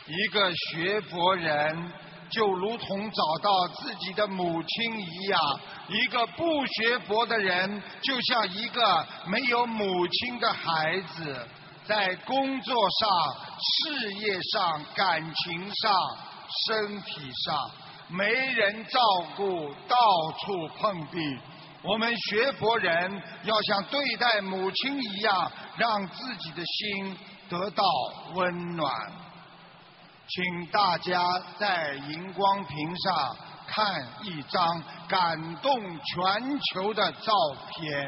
一个学佛人就如同找到自己的母亲一样，一个不学佛的人就像一个没有母亲的孩子，在工作上、事业上、感情上、身体上没人照顾，到处碰壁。我们学佛人要像对待母亲一样，让自己的心得到温暖。请大家在荧光屏上看一张感动全球的照片。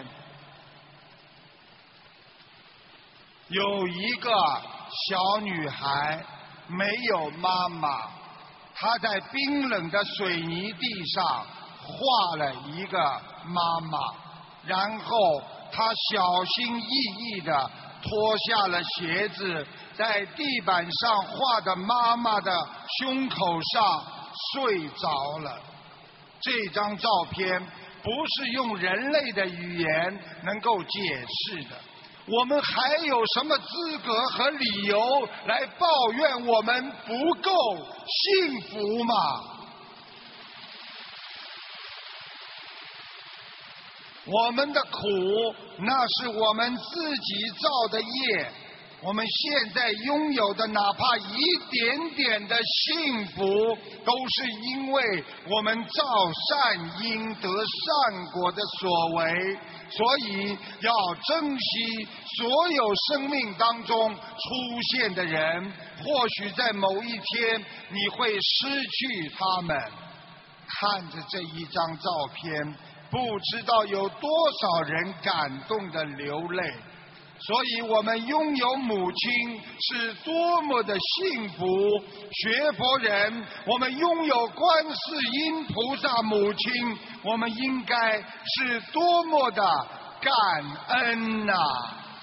有一个小女孩没有妈妈，她在冰冷的水泥地上画了一个妈妈，然后她小心翼翼地脱下了鞋子，在地板上画的妈妈的胸口上睡着了。这张照片不是用人类的语言能够解释的，我们还有什么资格和理由来抱怨我们不够幸福吗？我们的苦，那是我们自己造的业。我们现在拥有的哪怕一点点的幸福，都是因为我们造善因得善果的所为。所以要珍惜所有生命当中出现的人，或许在某一天你会失去他们。看着这一张照片，不知道有多少人感动的流泪。所以我们拥有母亲是多么的幸福，学佛人我们拥有观世音菩萨母亲，我们应该是多么的感恩啊！